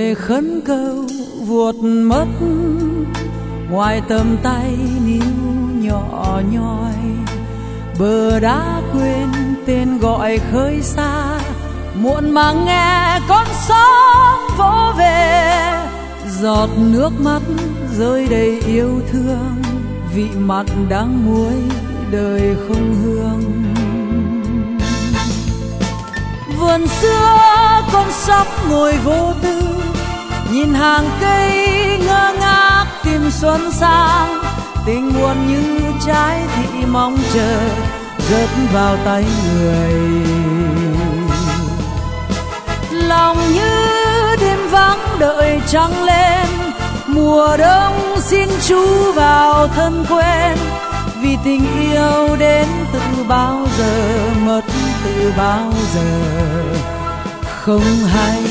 lời khấn cầu vuột mất ngoài tầm tay níu nhỏ nhoi. Bờ đá quên tên gọi khơi xa, muộn mà nghe con sóng vỗ về. Giọt nước mắt rơi đầy yêu thương, vị mặn đắng muối đời không hương. Vườn xưa con sắp ngồi vô tư, nhìn hàng cây ngơ ngác tìm xuân sang. Tình buồn như trái thị mong chờ rớt vào tay người. Lòng như đêm vắng đợi trăng lên, mùa đông xin chú vào thân quen. Vì tình yêu đến từ bao giờ, mất từ bao giờ không hay.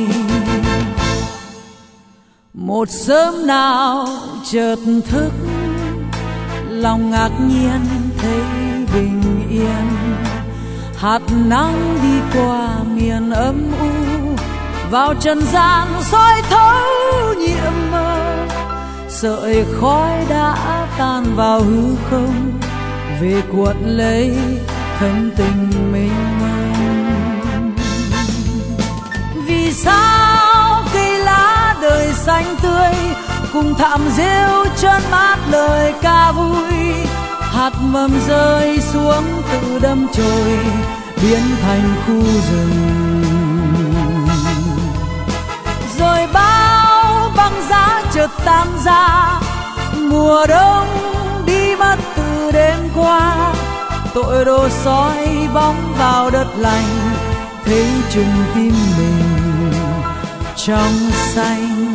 Một sớm nào chợt thức, lòng ngạc nhiên thấy bình yên. Hạt nắng đi qua miền âm u, vào trần gian soi thấu nhiệm mơ. Sợi khói đã tan vào hư không, về cuộn lấy thân tình mênh mông. Vì sao cây lá đời xanh tươi cùng thảm rêu trơn mát lời ca vui. Hạt mầm rơi xuống tự đâm chồi, biến thành khu rừng. Rồi bao băng giá chợt tan ra, mùa đông đi mất từ đêm qua. Tội đồ soi bóng vào đất lành, thấy chừng tim mình trong xanh.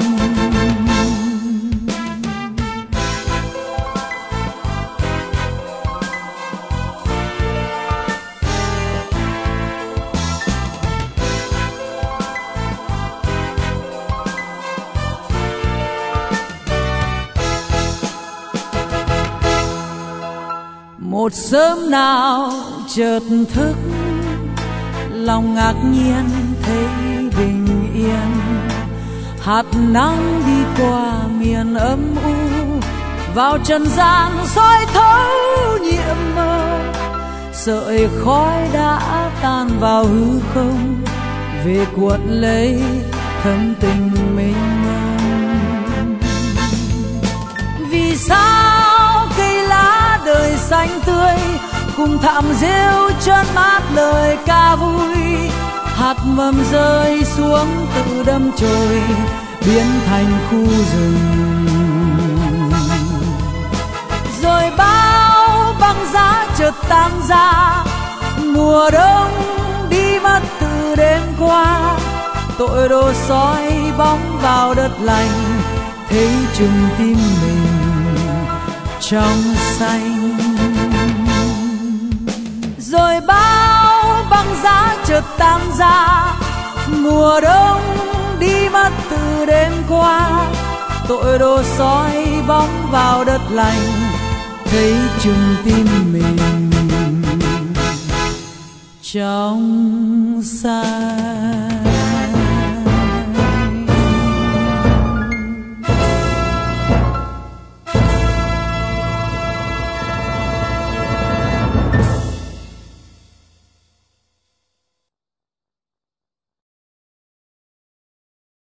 Một sớm nào chợt thức, lòng ngạc nhiên thấy bình yên. Hạt nắng đi qua miền âm u, vào trần gian soi thấu nhiệm mơ. Sợi khói đã tan vào hư không, về cuộn lấy thân tình mênh mông. Vì sao cây lá đời xanh tươi cùng thảm rêu trơn mát lời ca vui. Hạt mầm rơi xuống tự đâm chồi, biến thành khu rừng. Rồi bao băng giá chợt tan ra, mùa đông đi mất từ đêm qua. Tội đồ soi bóng vào đất lành, thấy chừng tim mình trong xanh. Rồi bao băng giá chợt tan ra, mùa đông đi mất từ đêm qua. Tội đồ soi bóng vào đất lành, thấy chừng tim mình trong xanh.